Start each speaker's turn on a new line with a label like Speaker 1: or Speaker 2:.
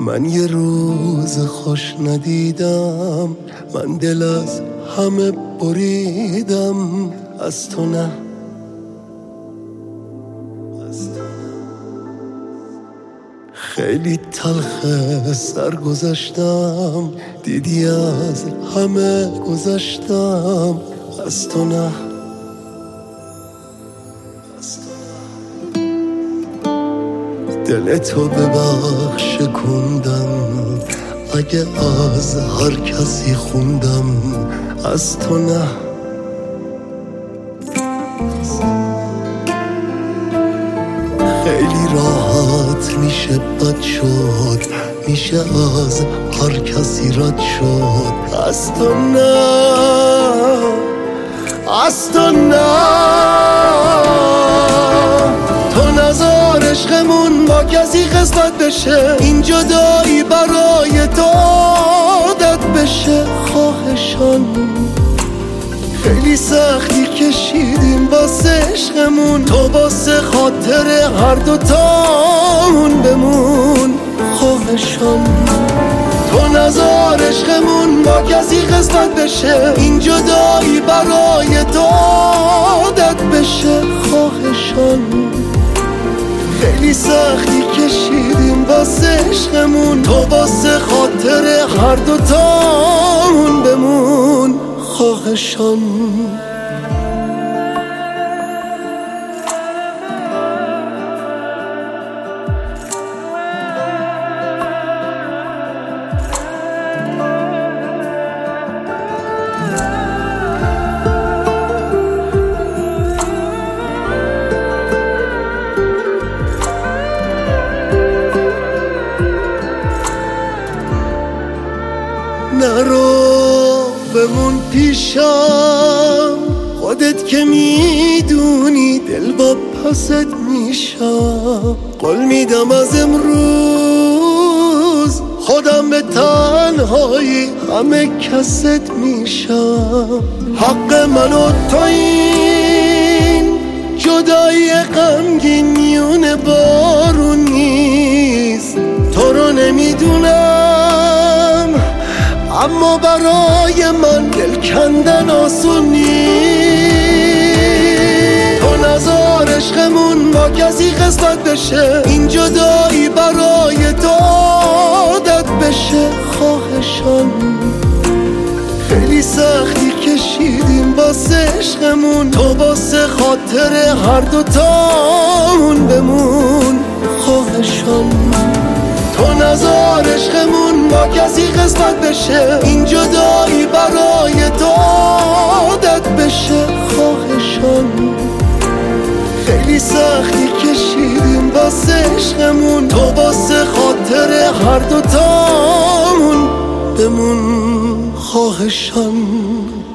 Speaker 1: من یه روز خوش ندیدم، من دل از همه بریدم، از تو نه. خیلی تلخه سر گذشتم، دیدی از همه گذشتم، از تو نه. دل تو ببخش کندم، اگه از هر کسی خوندم، از تو نه. خیلی راحت میشه بد شد، میشه از هر کسی رد شد، از تو نه، از تو نه. تو نذار عشقمون با کسی قسمت بشه، این جدایی برای تو عادت بشه. خواهشان خیلی سختی کشیدیم واسه عشقمون، تو واسه خاطر هر دوتامون بمون. خواهشان تو نذار عشقمون با کسی قسمت بشه، این جدایی برای تو عادت بشه. خواهشان خیلی سختی کشیدیم واسه عشقمون، تو واسه خاطر هر دوتامون بمون. خواهشان نرو بمون پیشم، خودت که میدونی دل با پست میشم. قول میدم از امروز خودم به تنهایی همه کست میشم. حق من و تو این جدایی غمگین میونه بارون نیست. تو رو نمیدونم اما برای من دل کندن آسون نیست. تو نذار عشقمون با کسی قسمت بشه، این جدایی برای تو عادت بشه. خواهشان خیلی سختی کشیدیم واسه عشقمون، تو واسه خاطر هر دوتامون بمون. خواهشان تو نذار عشقمون با کسی قسمت بشه، این جدایی برای تو عادت بشه. خواهشان خیلی سختی کشیدیم واسه عشقمون، تو واسه خاطر هر دوتامون بمون. خواهشان